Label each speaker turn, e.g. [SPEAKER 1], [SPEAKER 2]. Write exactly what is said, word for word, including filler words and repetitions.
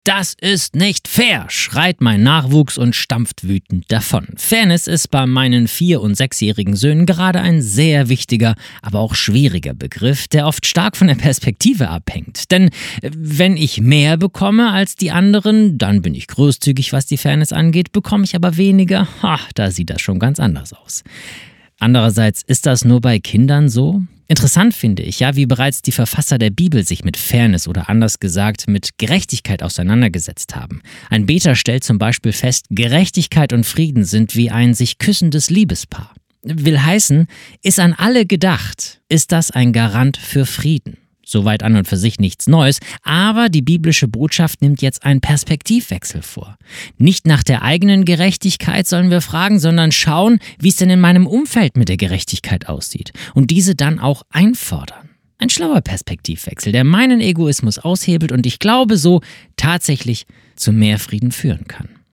[SPEAKER 1] Das ist nicht fair, schreit mein Nachwuchs und stampft wütend davon. Fairness ist bei meinen vier- und sechsjährigen Söhnen gerade ein sehr wichtiger, aber auch schwieriger Begriff, der oft stark von der Perspektive abhängt. Denn wenn ich mehr bekomme als die anderen, dann bin ich großzügig, was die Fairness angeht, bekomme ich aber weniger, ha, da sieht das schon ganz anders aus. Andererseits, ist das nur bei Kindern so? Interessant finde ich, ja, wie bereits die Verfasser der Bibel sich mit Fairness oder anders gesagt mit Gerechtigkeit auseinandergesetzt haben. Ein Beter stellt zum Beispiel fest, Gerechtigkeit und Frieden sind wie ein sich küssendes Liebespaar. Will heißen, ist an alle gedacht, ist das ein Garant für Frieden. Soweit an und für sich nichts Neues, aber die biblische Botschaft nimmt jetzt einen Perspektivwechsel vor. Nicht nach der eigenen Gerechtigkeit sollen wir fragen, sondern schauen, wie es denn in meinem Umfeld mit der Gerechtigkeit aussieht und diese dann auch einfordern. Ein schlauer Perspektivwechsel, der meinen Egoismus aushebelt und ich glaube so tatsächlich zu mehr Frieden führen kann.